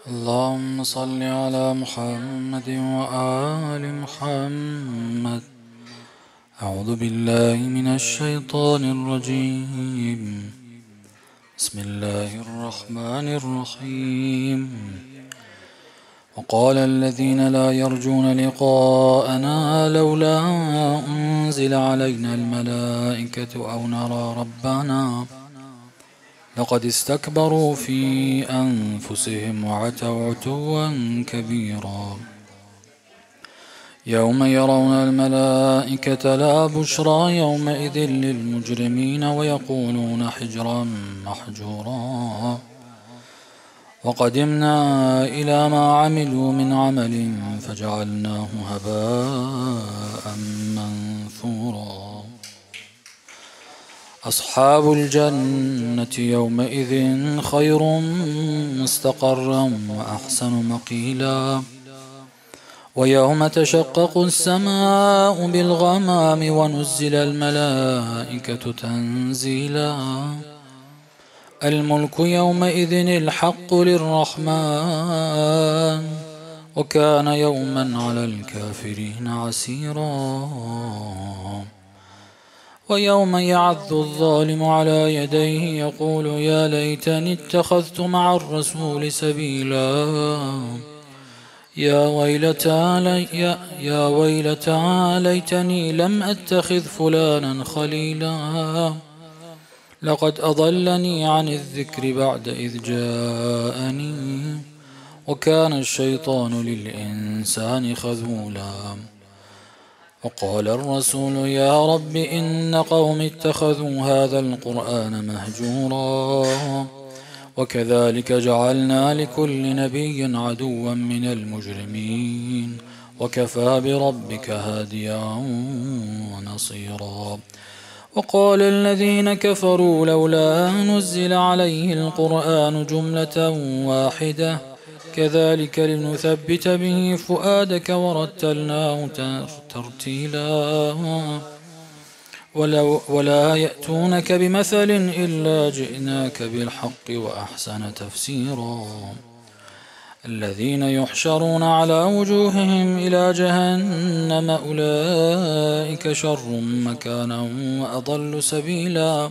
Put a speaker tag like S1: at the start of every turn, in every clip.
S1: اللهم صل على محمد وآل محمد. أعوذ بالله من الشيطان الرجيم. بسم الله الرحمن الرحيم. وقال الذين لا يرجون لقاءنا لولا أنزل علينا الملائكة أو نرى ربنا لقد استكبروا في أنفسهم وعتوا عتوا كبيرا. يوم يرون الملائكة لا بشرى يومئذ للمجرمين ويقولون حجرا محجورا. وقدمنا إلى ما عملوا من عمل فجعلناه هباء منثورا. أصحاب الجنة يومئذ خير مستقرا وأحسن مقيلا. ويوم تشقق السماء بالغمام ونزل الملائكة تنزيلا. الملك يومئذ الحق للرحمن وكان يوما على الكافرين عسيرا. ويوم يعض الظالم على يديه يقول يا ليتني اتخذت مع الرسول سبيلا. يا ويلتى ليتني لم أتخذ فلانا خليلا. لقد أضلني عن الذكر بعد إذ جاءني وكان الشيطان للإنسان خذولا. وقال الرسول يا رب إن قوم اتخذوا هذا القرآن مهجورا. وكذلك جعلنا لكل نبي عدوا من المجرمين وكفى بربك هاديا ونصيرا. وقال الذين كفروا لولا نزل عليه القرآن جملة واحدة كذلك لنثبت به فؤادك ورتلناه ترتيلا. ولا يأتونك بمثل إلا جئناك بالحق وأحسن تفسيرا. الذين يحشرون على وجوههم إلى جهنم أولئك شر مكانا وأضل سبيلا.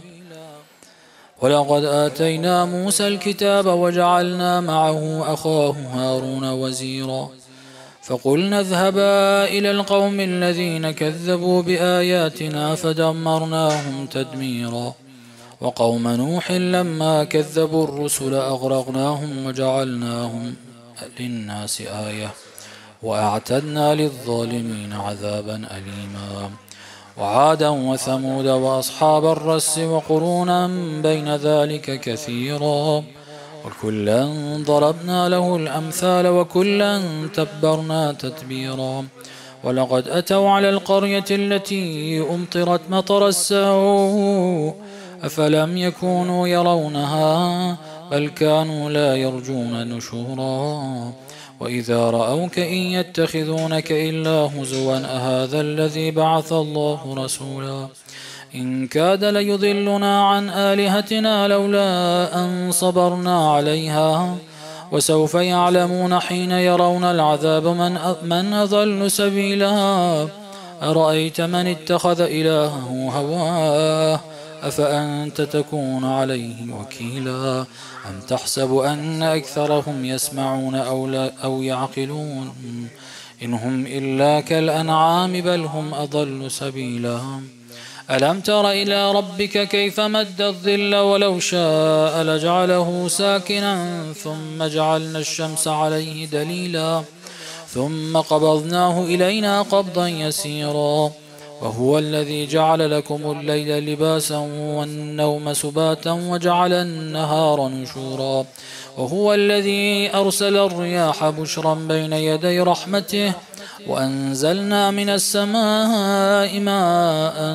S1: ولقد آتينا موسى الكتاب وجعلنا معه أخاه هارون وزيرا. فقلنا اذهبا إلى القوم الذين كذبوا بآياتنا فدمرناهم تدميرا. وقوم نوح لما كذبوا الرسل أغرقناهم وجعلناهم للناس آية وأعتدنا للظالمين عذابا أليما. وعادا وثمود وأصحاب الرس وقرونا بين ذلك كثيرا. وكلا ضربنا له الأمثال وكلا تبرنا تتبيرا. ولقد أتوا على القرية التي أمطرت مطر السوء أفلم يكونوا يرونها بل كانوا لا يرجون نشورا. وإذا رأوك إن يتخذونك إلا هزوا أهذا الذي بعث الله رسولا. إن كاد ليضلنا عن آلهتنا لولا أن صبرنا عليها. وسوف يعلمون حين يرون العذاب من أضل سبيلا. أرأيت من اتخذ إلهه هواه أفأنت تكون عليه وكيلا. أم تحسب أن أكثرهم يسمعون أو يعقلون إن هم إلا كالأنعام بل هم أضل سبيلا. ألم تر إلى ربك كيف مد الظل ولو شاء لجعله ساكنا ثم جعلنا الشمس عليه دليلا ثم قبضناه إلينا قبضا يسيرا. وهو الذي جعل لكم الليل لباسا والنوم سباتا وجعل النهار نشورا. وهو الذي أرسل الرياح بشرا بين يدي رحمته وأنزلنا من السماء ماء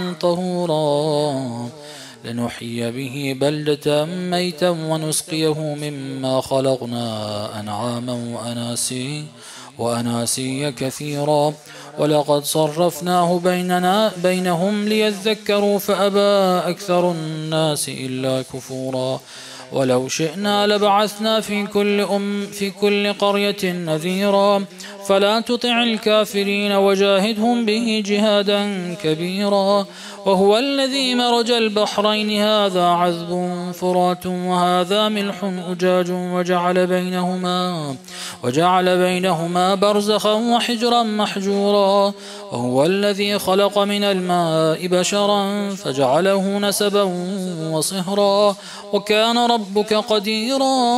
S1: طهورا لنحيي به بلدة ميتا ونسقيه مما خلقنا أنعاما وأناسيا كثيرا. ولقد صرفناه بينهم ليذكروا فأبى أكثر الناس إلا كفورا. ولو شئنا لبعثنا في كل قرية نذيرا فلا تطع الكافرين وجاهدهم به جهادا كبيرا. وهو الذي مرج البحرين هذا عذب فرات وهذا ملح أجاج وجعل بينهما برزخا وحجرا محجورا. وهو الذي خلق من الماء بشرا فجعله نسبا وصهرا وكان ربك قديرا.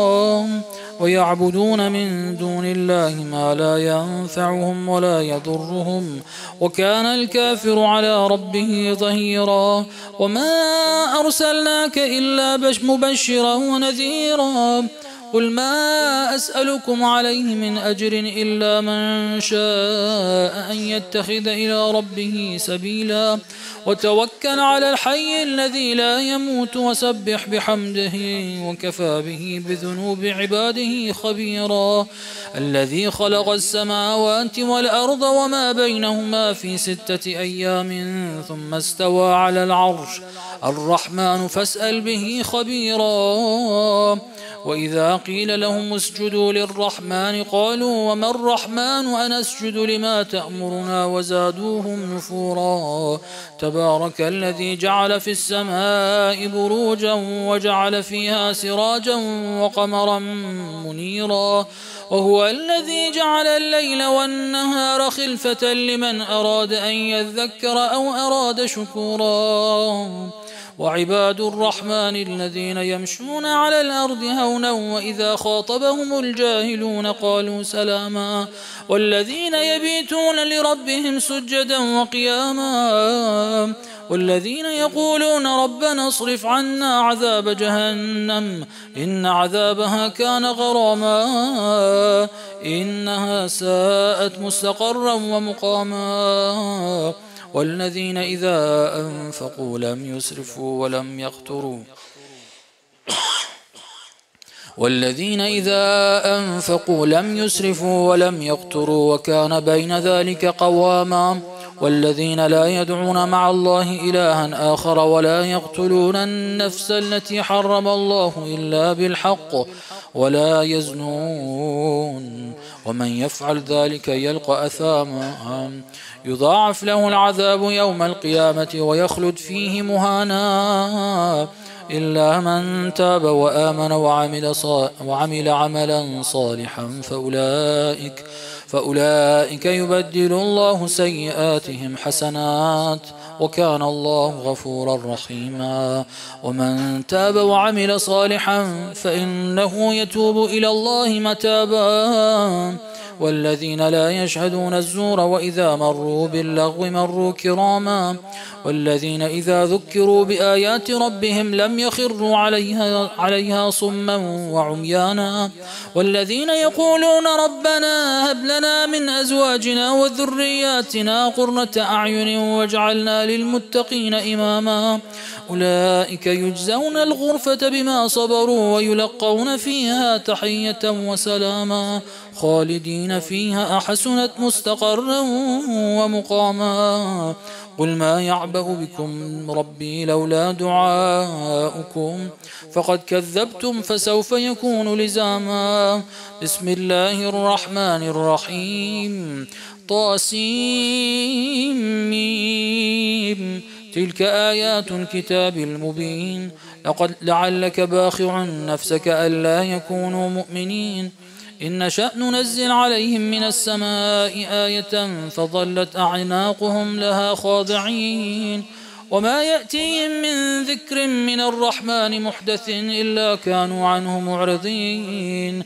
S1: ويعبدون من دون الله ما لا ينفعهم ولا يضرهم وكان الكافر على ربه ظهيرا. وما أرسلناك إلا مبشرا ونذيرا. قل ما أسألكم عليه من أجر إلا من شاء أن يتخذ إلى ربه سبيلا. وتوكل على الحي الذي لا يموت وسبح بحمده وكفى به بذنوب عباده خبيرا. الذي خلق السماوات والأرض وما بينهما في 6 أيام ثم استوى على العرش الرحمن فاسأل به خبيرا. وإذا قيل لهم اسجدوا للرحمن قالوا وما الرحمن أنسجد لما تأمرنا وزادوهم نفورا. تبارك الذي جعل في السماء بروجا وجعل فيها سراجا وقمرا منيرا. وهو الذي جعل الليل والنهار خلفة لمن أراد أن يذكر أو أراد شكورا. وعباد الرحمن الذين يمشون على الأرض هونا وإذا خاطبهم الجاهلون قالوا سلاما. والذين يبيتون لربهم سجدا وقياما. والذين يقولون ربنا اصرف عنا عذاب جهنم إن عذابها كان غراما إنها ساءت مستقرا ومقاما. والذين إذا أنفقوا لم يسرفوا ولم يقتروا وكان بين ذلك قواما. والذين لا يدعون مع الله إلها آخر ولا يقتلون النفس التي حرم الله إلا بالحق ولا يزنون ومن يفعل ذلك يلقى أثاما يضاعف له العذاب يوم القيامة ويخلد فيه مهانا إلا من تاب وآمن وعمل عملا صالحا فأولئك يبدل الله سيئاتهم حسنات وكان الله غفورا رحيما. ومن تاب وعمل صالحا فإنه يتوب إلى الله متابا. والذين لا يشهدون الزور وإذا مروا باللغو مروا كراما. والذين إذا ذكروا بآيات ربهم لم يخروا عليها صما وعميانا. والذين يقولون ربنا هب لنا من أزواجنا وذرياتنا قرة أعين واجعلنا للمتقين إماما. أولئك يجزون الغرفة بما صبروا ويلقون فيها تحية وسلاما خالدين فيها أحسنت مستقرا ومقاما. قل ما يعبأ بكم ربي لولا دعاؤكم فقد كذبتم فسوف يكون لزاما. بسم الله الرحمن الرحيم طاسيم تلك آيات الكتاب المبين لعلك باخع نفسك ألا يكونوا مؤمنين. إن نشأ ننزل عليهم من السماء آية فظلت أعناقهم لها خاضعين. وما يأتيهم من ذكر من الرحمن محدث إلا كانوا عنه معرضين.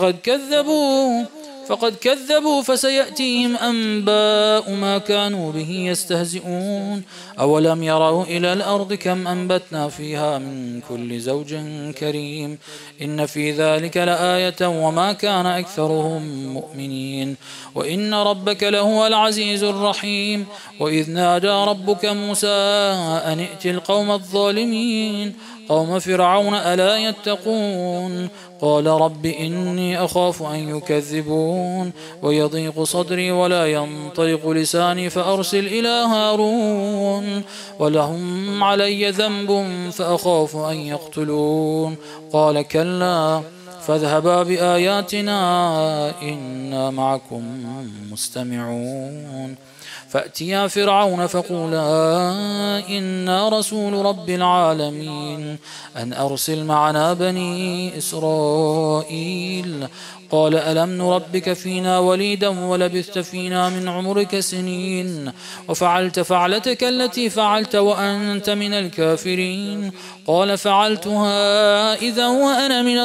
S1: فقد كذبوا فسيأتيهم أنباء ما كانوا به يستهزئون. أولم يروا إلى الأرض كم أنبتنا فيها من كل زوج كريم إن في ذلك لآية وما كان أكثرهم مؤمنين. وإن ربك لهو العزيز الرحيم. وإذ نادى ربك موسى أن ائت القوم الظالمين قوم فرعون ألا يتقون قال رب إني أخاف أن يكذبون ويضيق صدري ولا ينطلق لساني فأرسل إلى هارون ولهم علي ذنب فأخاف أن يقتلون قال كلا فاذهبا بآياتنا إنا معكم مستمعون فأتيا فرعون فقولا إنا رسول رب العالمين أن أرسل معنا بني إسرائيل قال ألم نربك فينا وليدا ولبثت فينا من عمرك سنين وفعلت فعلتك التي فعلت وأنت من الكافرين قال فعلتها إذا وأنا من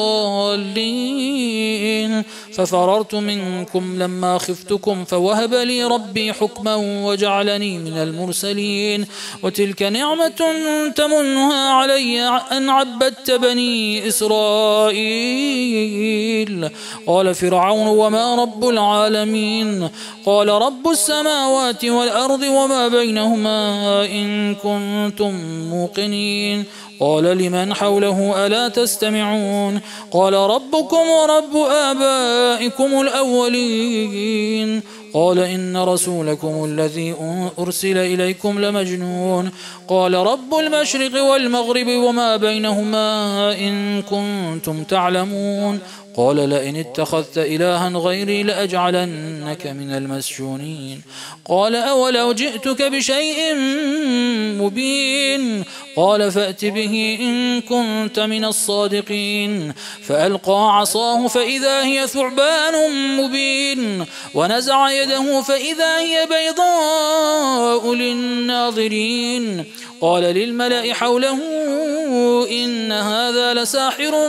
S1: الضالين ففررت منكم لما خفتكم فوهب لي ربي حكما وجعلني من المرسلين وتلك نعمة تمنها علي أن عبدت بني إسرائيل قال فرعون وما رب العالمين قال رب السماوات والأرض وما بينهما إن كنتم موقنين قال لمن حوله ألا تستمعون قال ربكم ورب آبائكم الأولين قال إن رسولكم الذي أرسل إليكم لمجنون قال رب المشرق والمغرب وما بينهما إن كنتم تعلمون قال لئن اتخذت إلها غيري لأجعلنك من المسجونين قال أولو جئتك بشيء مبين قال فأت به إن كنت من الصادقين فألقى عصاه فإذا هي ثعبان مبين ونزع يده فإذا هي بيضاء للناظرين قال للملأ حوله إن هذا لساحر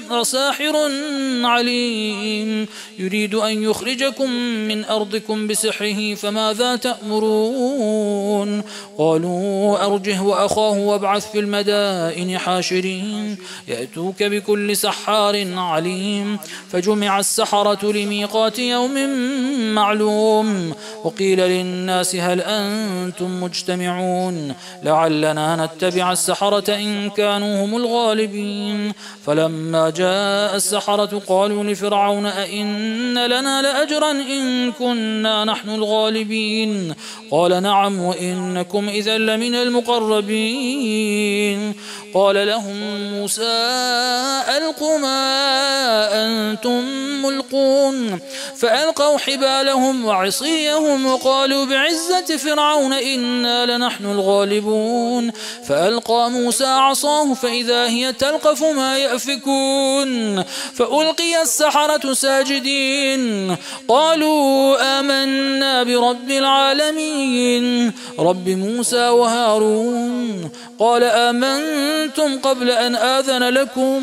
S1: عليم يريد أن يخرجكم من أرضكم بسحره فماذا تأمرون قالوا أرجه وأخاه وابعث في المدائن حاشرين يأتوك بكل سحار عليم فجمع السحرة لميقات يوم معلوم وقيل للناس هل أنتم مجتمعون لعلنا نتبع السحرة إن كانوا هم الغالبين فلما جاء السحرة قالوا لفرعون أئن لنا لأجرا إن كنا نحن الغالبين قال نعم وإنكم إذا لمن المقربين قال لهم موسى ألقوا ما أنتم ملقون فألقوا حبالهم وعصيهم وقالوا بعزة فرعون إنا لنحن الغالبون فألقى موسى عصاه فإذا هي تلقف ما يأفكون فألقي السحرة ساجدين قالوا آمنا برب العالمين رب موسى وهارون قال آمنتم قبل أن آذن لكم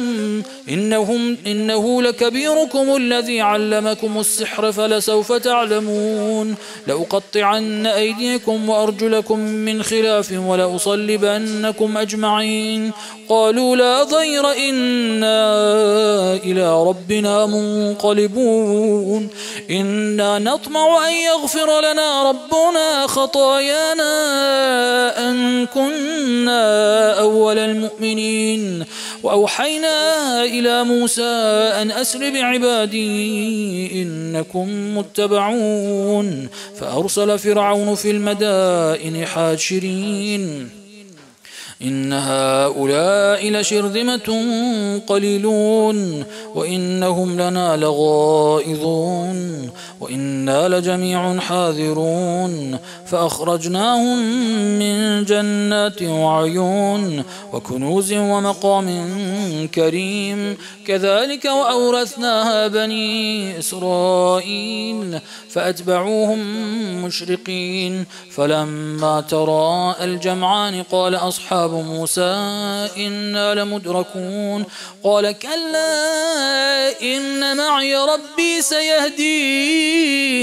S1: إنه لكبيركم الذي علمكم السحر فلسوف تعلمون لأقطعن أيديكم وأرجلكم من خلاف ولأصلبنكم أجمعين قالوا لا ضير إنا إلى ربنا منقلبون إنا نطمع أن يغفر لنا ربنا خطايانا أن كنا أول المؤمنين وأوحينا إلى موسى أن أسر بعبادي إنكم متبعون فأرسل فرعون في المدائن حاشرين إن هؤلاء لشرذمة قليلون وإنهم لنا لغائظون وإنا لجميع حاذرون فأخرجناهم من جنات وعيون وكنوز ومقام كريم كذلك وأورثناها بني إسرائيل فأتبعوهم مشرقين فلما تراءى الجمعان قال أصحاب موسى إنا لمدركون قال كلا إن معي ربي سيهدين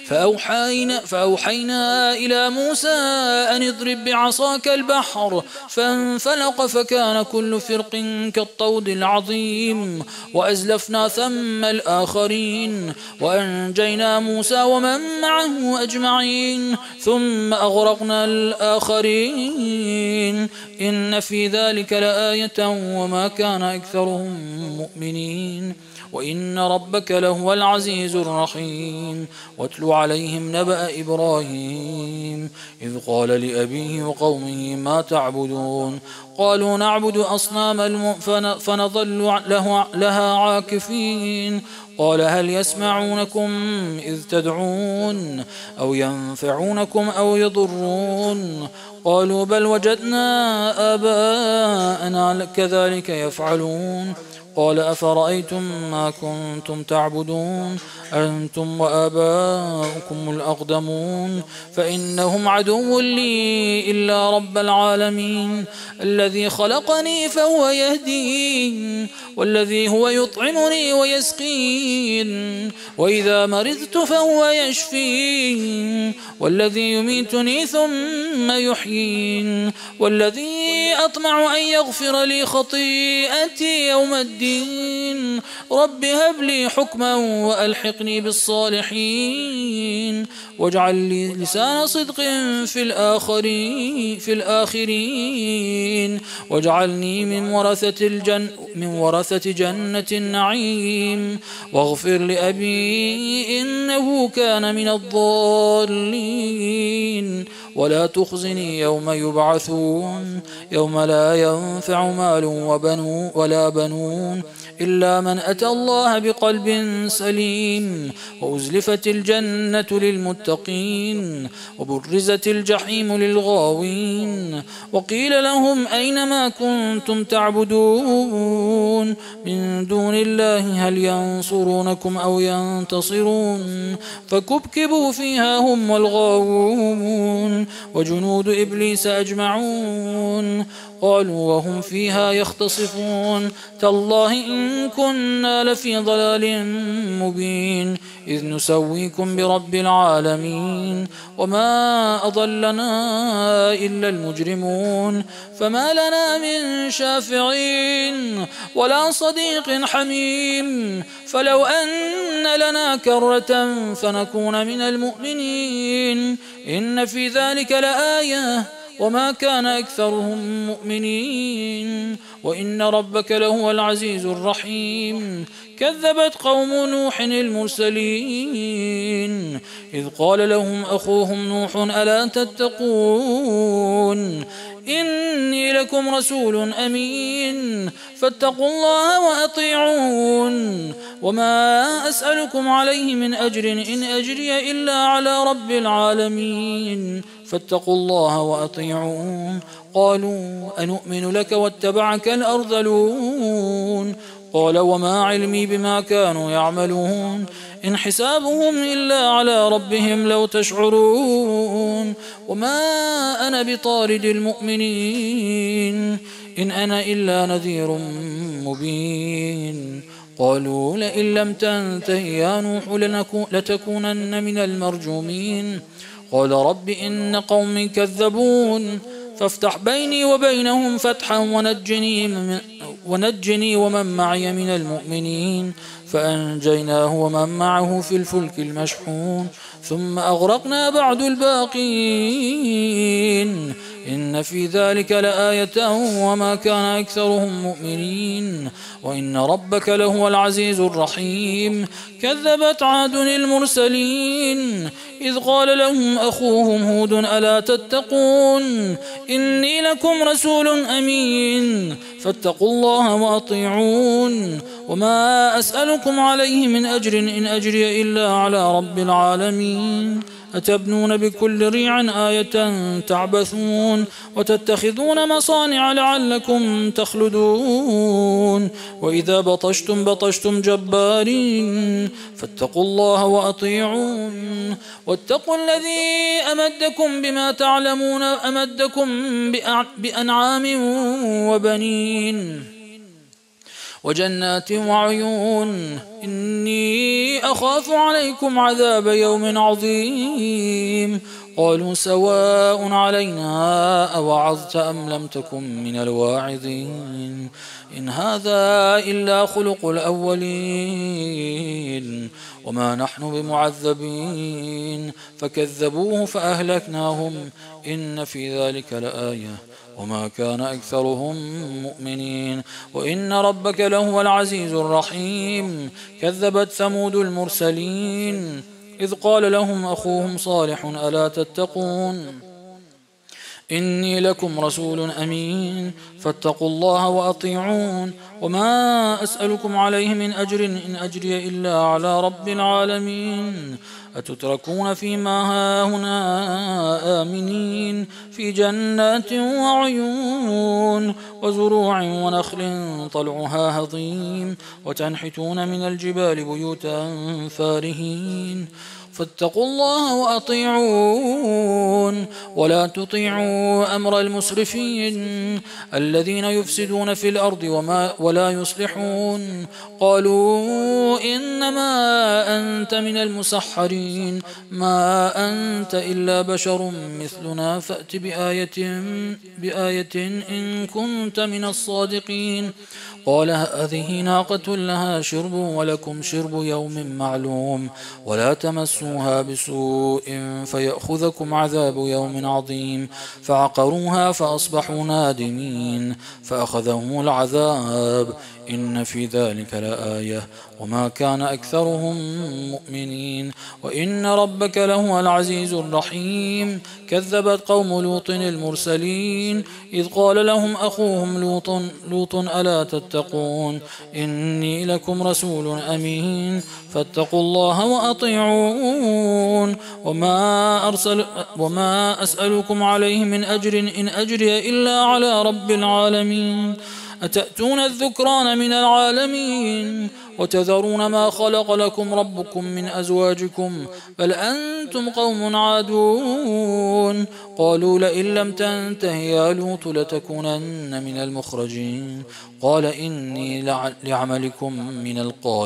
S1: فأوحينا إلى موسى أن اضرب بعصاك البحر فانفلق فكان كل فرق كالطود العظيم وأزلفنا ثم الآخرين وأنجينا موسى ومن معه أجمعين ثم أغرقنا الآخرين إن في ذلك لآية وما كان أكثرهم مؤمنين وإن ربك لهو العزيز الرحيم واتل عليهم نبأ إبراهيم إذ قال لأبيه وقومه ما تعبدون قالوا نعبد أصناما فنظل لها عاكفين قال هل يسمعونكم إذ تدعون أو ينفعونكم أو يضرون قالوا بل وجدنا آباءنا كذلك يفعلون قال أفرأيتم ما كنتم تعبدون أنتم وآباؤكم الأقدمون فإنهم عدو لي إلا رب العالمين الذي خلقني فهو يهدين والذي هو يطعمني ويسقين وإذا مرضت فهو يشفين والذي يميتني ثم يحيين والذي أطمع أن يغفر لي خطيئتي يوم الدين رب هب لي حكما وألحقني بالصالحين واجعل لي لسان صدق في الآخرين واجعلني من ورثة جنة النعيم واغفر لأبي إنه كان من الضالين ولا تخزني يوم يبعثون يوم لا ينفع مال ولا بنون إلا من أتى الله بقلب سليم وأزلفت الجنة للمتقين وبرزت الجحيم للغاوين وقيل لهم أين ما كنتم تعبدون من دون الله هل ينصرونكم أو ينتصرون فكبكبوا فيها هم والغاوون وجنود إبليس أجمعون قالوا وهم فيها يختصفون تالله إن كنا لفي ضلال مبين إذ نسويكم برب العالمين وما أضلنا إلا المجرمون فما لنا من شافعين ولا صديق حميم فلو أن لنا كرة فنكون من المؤمنين إن في ذلك لآية وما كان أكثرهم مؤمنين وإن ربك لهو العزيز الرحيم كذبت قوم نوح المرسلين إذ قال لهم أخوهم نوح ألا تتقون إني لكم رسول أمين فاتقوا الله وأطيعون وما أسألكم عليه من أجر إن أجري إلا على رب العالمين فاتقوا الله وأطيعون قالوا أنؤمن لك واتبعك الأرذلون قال وما علمي بما كانوا يعملون إن حسابهم إلا على ربهم لو تشعرون وما أنا بطارد المؤمنين إن أنا إلا نذير مبين قالوا لئن لم تنته يا نوح لتكونن من المرجومين قال رب إن قومي كذبون فافتح بيني وبينهم فتحا ونجني ومن معي من المؤمنين فأنجيناه ومن معه في الفلك المشحون ثم أغرقنا بعد الباقين إن في ذلك لآية وما كان أكثرهم مؤمنين وإن ربك لهو العزيز الرحيم كذبت عاد المرسلين إذ قال لهم أخوهم هود ألا تتقون إني لكم رسول أمين فاتقوا الله وأطيعون وما أسألكم عليه من أجر إن أجري إلا على رب العالمين أتبنون بكل ريع آية تعبثون وتتخذون مصانع لعلكم تخلدون وإذا بطشتم جبارين فاتقوا الله وأطيعون واتقوا الذي أمدكم بما تعلمون أمدكم بأنعام وبنين وجنات وعيون إني أخاف عليكم عذاب يوم عظيم. قالوا سواء علينا أوعظت أم لم تكن من الواعظين. إن هذا إلا خلق الأولين وما نحن بمعذبين. فكذبوه فأهلكناهم إن في ذلك لآية وما كان أكثرهم مؤمنين وإن ربك لهو العزيز الرحيم. كذبت ثمود المرسلين إذ قال لهم أخوهم صالح ألا تتقون إني لكم رسول أمين فاتقوا الله وأطيعون وما أسألكم عليه من أجر إن أجري إلا على رب العالمين. أتتركون فيما هاهنا آمنين في جنات وعيون وزروع ونخل طلعها هضيم وتنحتون من الجبال بيوتا فارهين. فاتقوا الله وأطيعون ولا تطيعوا أمر المسرفين الذين يفسدون في الأرض ولا يصلحون. قالوا إنما أنت من المسحرين ما أنت إلا بشر مثلنا فأت بآية إن كنت من الصادقين. قال هذه ناقة لها شرب ولكم شرب يوم معلوم ولا تمسوها بسوء فيأخذكم عذاب يوم عظيم. فعقروها فأصبحوا نادمين فأخذهم العذاب إن في ذلك لآية وما كان أكثرهم مؤمنين وإن ربك لهو العزيز الرحيم. كذبت قوم لوط المرسلين إذ قال لهم أخوهم لوط ألا تتقون إني لكم رسول أمين فاتقوا الله وأطيعون وما أسألكم عليه من أجر إن أجري إلا على رب العالمين. أتأتون الذكران من العالمين وتذرون ما خلق لكم ربكم من أزواجكم بل أنتم قوم عادون. قالوا لئن لم تنته يا لوط لتكونن من المخرجين. قال إني لعملكم من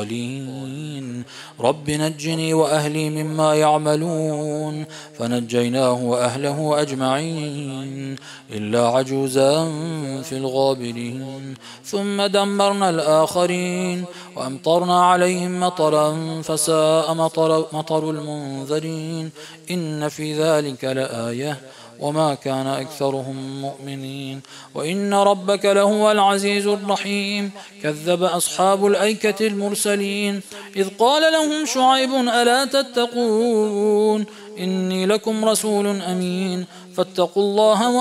S1: القالين رب نجني وأهلي مما يعملون. فنجيناه وأهله أجمعين إلا عجوزا في الغابرين. ثم دمرنا الآخرين وأمطرنا عليهم مطرا فساء مطر المنذرين. إن في ذلك لآية وما كان أكثرهم مؤمنين وإن ربك لهو العزيز الرحيم. كذب أصحاب الأيكة المرسلين إذ قال لهم شعيب ألا تتقون إني لكم رسول أمين فاتقوا الله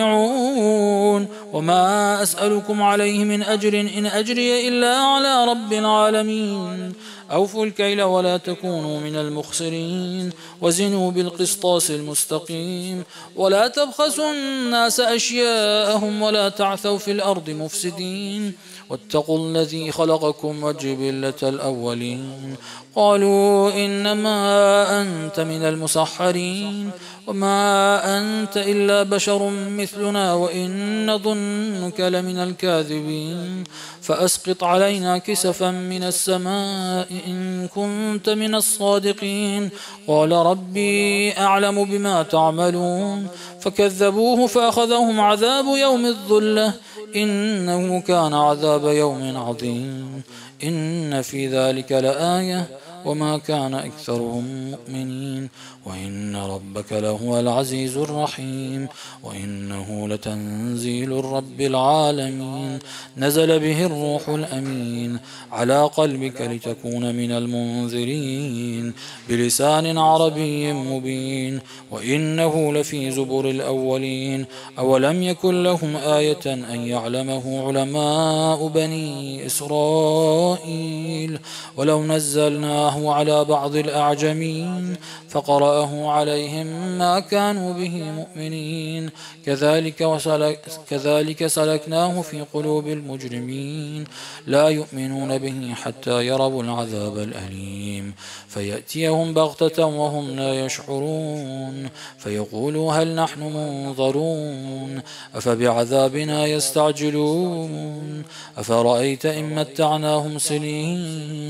S1: وأطيعون وما أسألكم عليه من أجر إن أجري إلا على رب العالمين. أوفوا الكيل ولا تكونوا من المخسرين وزنوا بالقسطاس المستقيم ولا تبخسوا الناس أشياءهم ولا تعثوا في الأرض مفسدين. واتقوا الذي خلقكم والجبلة الأولين. قالوا إنما أنت من المسحرين وما أنت إلا بشر مثلنا وإن نظنك لمن الكاذبين. فأسقط علينا كسفا من السماء إن كنت من الصادقين. قال ربي أعلم بما تعملون. فكذبوه فأخذهم عذاب يوم الظلة إنه كان عذاب يوم عظيم. إن في ذلك لآية وما كان أكثرهم مؤمنين وإن ربك لهو العزيز الرحيم وإنه لتنزيل رب العالمين. نزل به الروح الأمين على قلبك لتكون من المنذرين بلسان عربي مبين وإنه لفي زبر الأولين. أولم يكن لهم آية أن يعلمه علماء بني إسرائيل ولو نزلناه على بعض الأعجمين فقرأه عليهم ما كانوا به مؤمنين. كذلك سلكناه في قلوب المجرمين لا يؤمنون به حتى يروا العذاب الأليم فيأتيهم بغتة وهم لا يشعرون فيقولوا هل نحن منظرون أفبعذابنا يستعجلون. أفرأيت إن متعناهم سنين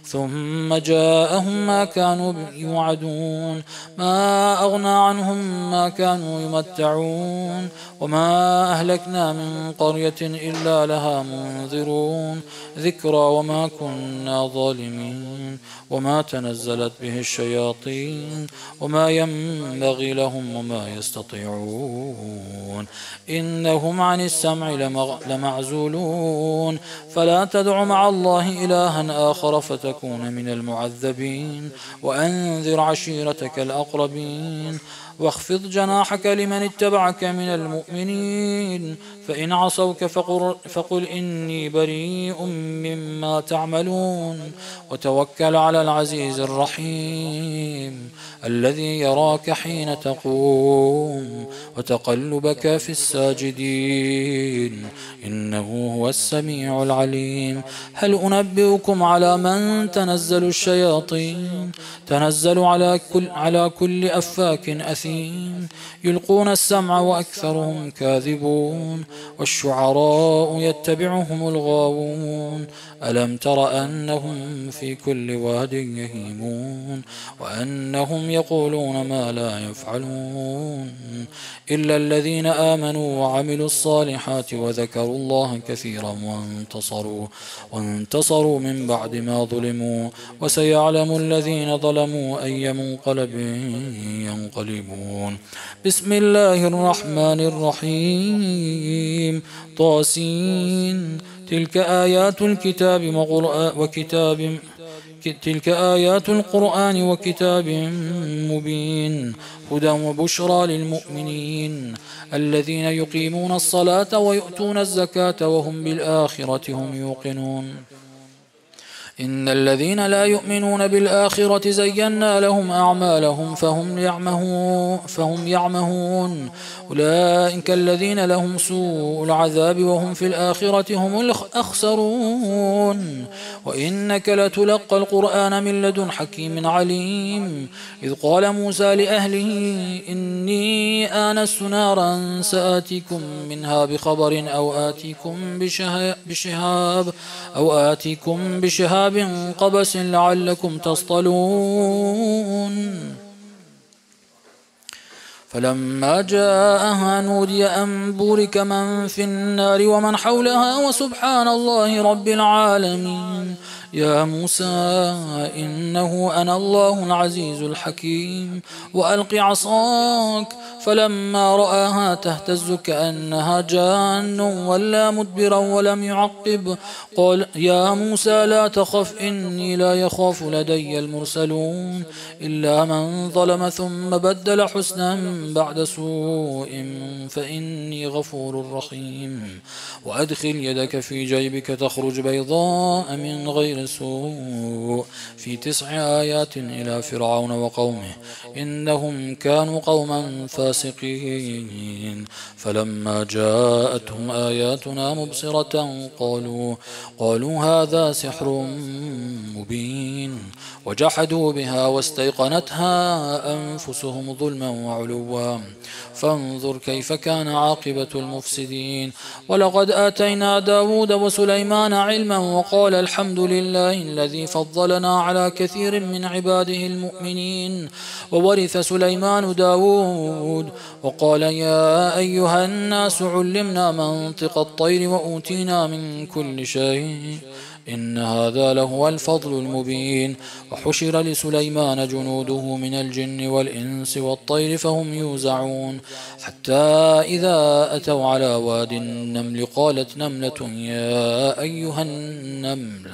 S1: ثم جاءهم ما كانوا يوعدون ما أغنى عنهم ما كانوا يمتعون وما أهلكنا من قرية إلا لها منذرون ذكرى وما كنا ظالمين وما تنزلت به الشياطين وما ينبغي لهم وما يستطيعون إنهم عن السمع لمعزولون فلا تدع مع الله إلها آخر فتكون من المعذبين وأنذر عشيرتك الأقربين واخفض جناحك لمن اتبعك من المؤمنين فإن عصوك فقل إني بريء مما تعملون وتوكل على العزيز الرحيم الذي يراك حين تقوم وتقلبك في الساجدين إنه هو السميع العليم هل أنبئكم على من تنزل الشياطين تنزل على كل أفاك أثيم يلقون السمع وأكثرهم كاذبون والشعراء يتبعهم الغاوون ألم تر أنهم في كل واد يهيمون وأنهم يقولون ما لا يفعلون إلا الذين آمنوا وعملوا الصالحات وذكروا الله كثيرا وانتصروا من بعد ما ظلموا وسيعلم الذين ظلموا أي منقلب ينقلبون بسم الله الرحمن الرحيم طاسين تلك آيات القرآن وكتاب مبين هدى وبشرى للمؤمنين الذين يقيمون الصلاة ويؤتون الزكاة وهم بالآخرة هم يوقنون إن الذين لا يؤمنون بالآخرة زينا لهم أعمالهم فهم يعمهون أولئك الذين لهم سوء العذاب وهم في الآخرة هم الأخسرون وإنك لتلقى القرآن من لدن حكيم عليم إذ قال موسى لأهله إني آنست نارا سآتيكم منها بخبر أو آتيكم بشهاب قبس لعلكم تصطلون فلما جاءها نودي أن بورك من في النار ومن حولها وسبحان الله رب العالمين يا موسى إنه أنا الله العزيز الحكيم وألق عصاك فلما رآها تهتز كأنها جان ولا مدبرا ولم يعقب قال يا موسى لا تخف إني لا يخاف لدي المرسلون إلا من ظلم ثم بدل حسنا بعد سوء فإني غفور رحيم وأدخل يدك في جيبك تخرج بيضاء من غير سوء في 9 آيات إلى فرعون وقومه إنهم كانوا قوما فاسقين فلما جاءتهم آياتنا مبصرة قالوا هذا سحر مبين وجحدوا بها واستيقنتها أنفسهم ظلما وعلوا فانظر كيف كان عاقبة المفسدين ولقد آتينا داود وسليمان علما وقال الحمد لله الذي فضلنا على كثير من عباده المؤمنين وورث سليمان داود وقال يا أيها الناس علمنا منطق الطير وأوتينا من كل شيء إن هذا لهو الفضل المبين وحشر لسليمان جنوده من الجن والإنس والطير فهم يوزعون حتى إذا أتوا على واد النمل قالت نملة يا أيها النمل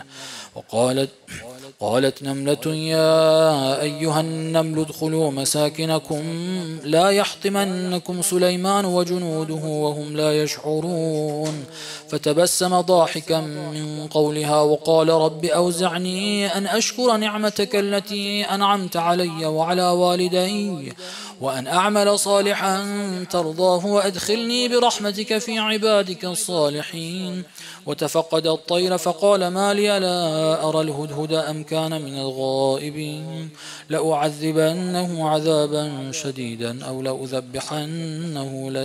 S1: ادخلوا مساكنكم لا يحطمنكم سليمان وجنوده وهم لا يشعرون فتبسم ضاحكا من قولها وقال رب أوزعني أن أشكر نعمتك التي أنعمت علي وعلى والدي وأن أعمل صالحا ترضاه وأدخلني برحمتك في عبادك الصالحين. وتفقد الطير فقال ما لي لا أرى الهدهد أم كان من الغائبين. لأعذبنه عذابا شديدا أو لأذبحنه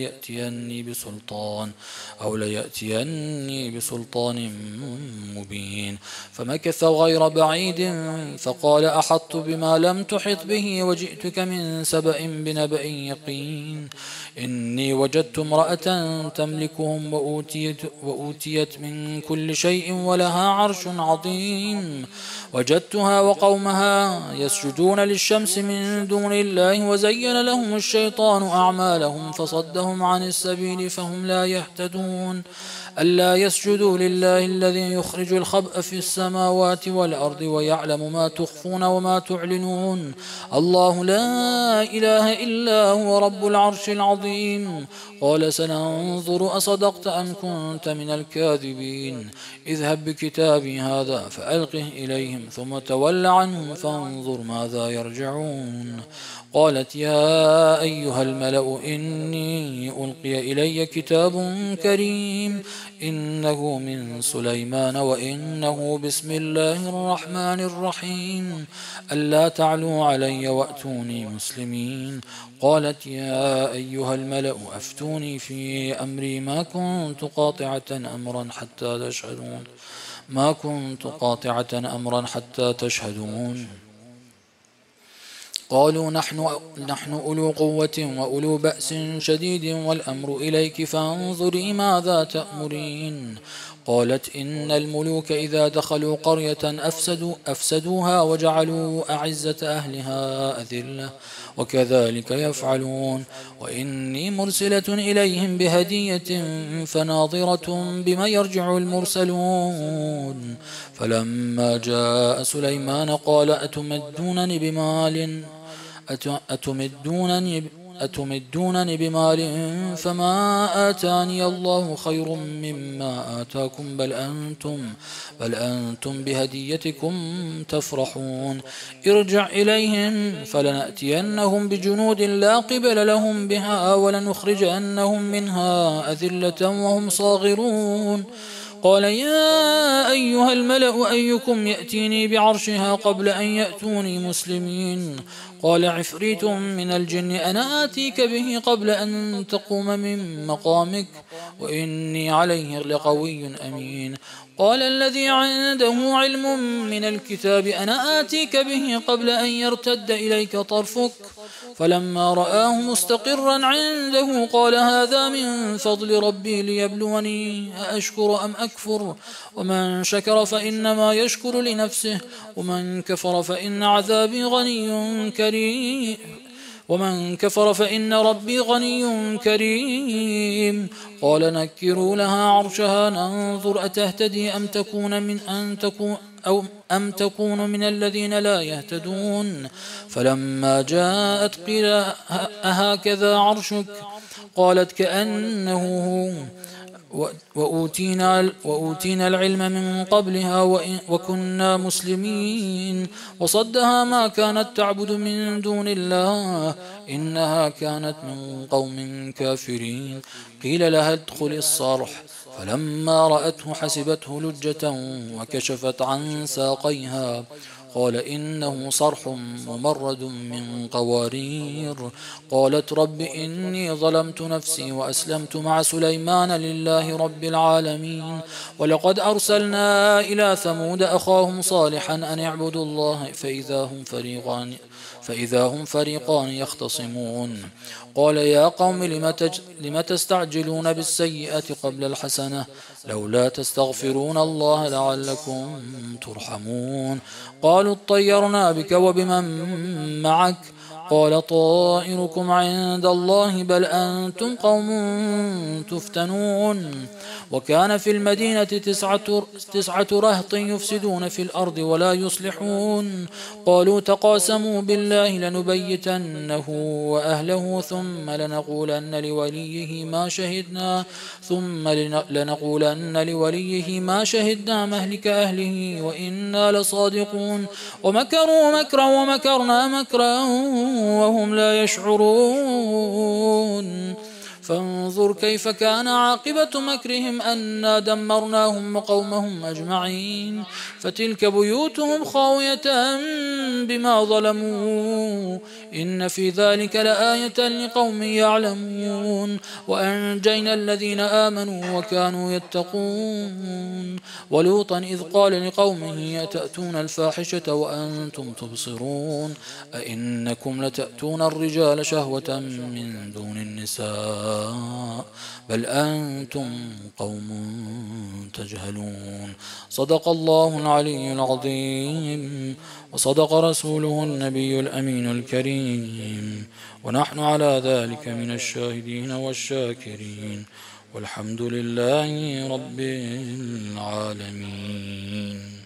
S1: أو ليأتيني بسلطان مبين. فمكث غير بعيد فقال أحطت بما لم تحط به وجئتك من سبأ بنبأ يقين. إني وجدت امرأة تملكهم وأوتيت من كل شيء ولها عرش عظيم. وجدتها وقومها يسجدون للشمس من دون الله وزين لهم الشيطان أعمالهم فصدهم عن السبيل فهم لا يهتدون. ألا يسجدوا لله الذي يخرج الخبأ في السماوات والأرض ويعلم ما تخفون وما تعلنون. الله لا إله إلا هو رب العرش العظيم. قال سننظر أصدقت أم كنت من الكاذبين. اذهب بكتابي هذا فألقه إليهم ثم تول عنهم فانظر ماذا يرجعون. قالت يا أيها الملأ إني ألقي إلي كتاب كريم إنه من سليمان وإنه بسم الله الرحمن الرحيم ألا تعلوا علي وأتوني مسلمين. قالت يا أيها الملأ أفتوني في أمري ما كنت قاطعة أمرا حتى تشهدون. قالوا نحن أولو قوة وأولو بأس شديد والأمر إليك فانظري ماذا تأمرين. قالت إن الملوك إذا دخلوا قرية أفسدوها وجعلوا أعزة أهلها أذلة وكذلك يفعلون. وإني مرسلة إليهم بهدية فناظرة بما يرجع المرسلون. فلما جاء سليمان قال أتمدونني بمال فما آتاني الله خير مما آتاكم بل أنتم بهديتكم تفرحون. ارجع إليهم فلنأتينهم بجنود لا قبل لهم بها ولنخرجنهم منها أذلة وهم صاغرون. قال يا أيها الملأ أيكم يأتيني بعرشها قبل أن يأتوني مسلمين. قال عفريت من الجن أنا آتيك به قبل أن تقوم من مقامك وإني عليه لقوي أمين. قال الذي عنده علم من الكتاب أنا آتيك به قبل أن يرتد إليك طرفك. فلما رآه مستقرا عنده قال هذا من فضل ربي ليبلوني أأشكر أم أكفر. ومن شكر فإنما يشكر لنفسه ومن كفر فإن عذابي غني كريم. ومن كفر فإن ربي غني كريم. قال نكروا لها عرشها ننظر أتهتدي أم تكون من الذين لا يهتدون. فلما جاءت قيل أهكذا عرشك قالت كأنه هو وأوتينا العلم من قبلها وكنا مسلمين. وصدها ما كانت تعبد من دون الله إنها كانت من قوم كافرين. قيل لها ادخل الصرح فلما رأته حسبته لجة وكشفت عن ساقيها قال إنه صرح ممرد من قوارير. قالت رب إني ظلمت نفسي وأسلمت مع سليمان لله رب العالمين. ولقد أرسلنا إلى ثمود أخاهم صالحا أن اعبدوا الله فإذا هم فريقان يختصمون. قال يا قوم لم تستعجلون بالسيئة قبل الحسنة لولا تستغفرون الله لعلكم ترحمون. قالوا اطيرنا بك وبمن معك قال طائركم عند الله بل أنتم قوم تفتنون. وكان في المدينة تسعة رهط يفسدون في الأرض ولا يصلحون. قالوا تقاسموا بالله لنبيتنه وأهله ثم لنقولن لوليه ما شهدنا مهلك أهله وإنا لصادقون. ومكروا مكرا ومكرنا مكرا وهم لا يشعرون فانظر كيف كان عاقبة مكرهم أنا دمرناهم وقومهم أجمعين فتلك بيوتهم خاوية بما ظلموا إن في ذلك لآية لقوم يعلمون وأنجينا الذين آمنوا وكانوا يتقون ولوطا إذ قال لقومه أتأتون الفاحشة وأنتم تبصرون أئنكم لتأتون الرجال شهوة من دون النساء بل أنتم قوم تجهلون صدق الله العلي العظيم وصدق رسوله النبي الأمين الكريم ونحن على ذلك من الشاهدين والشاكرين والحمد لله رب العالمين.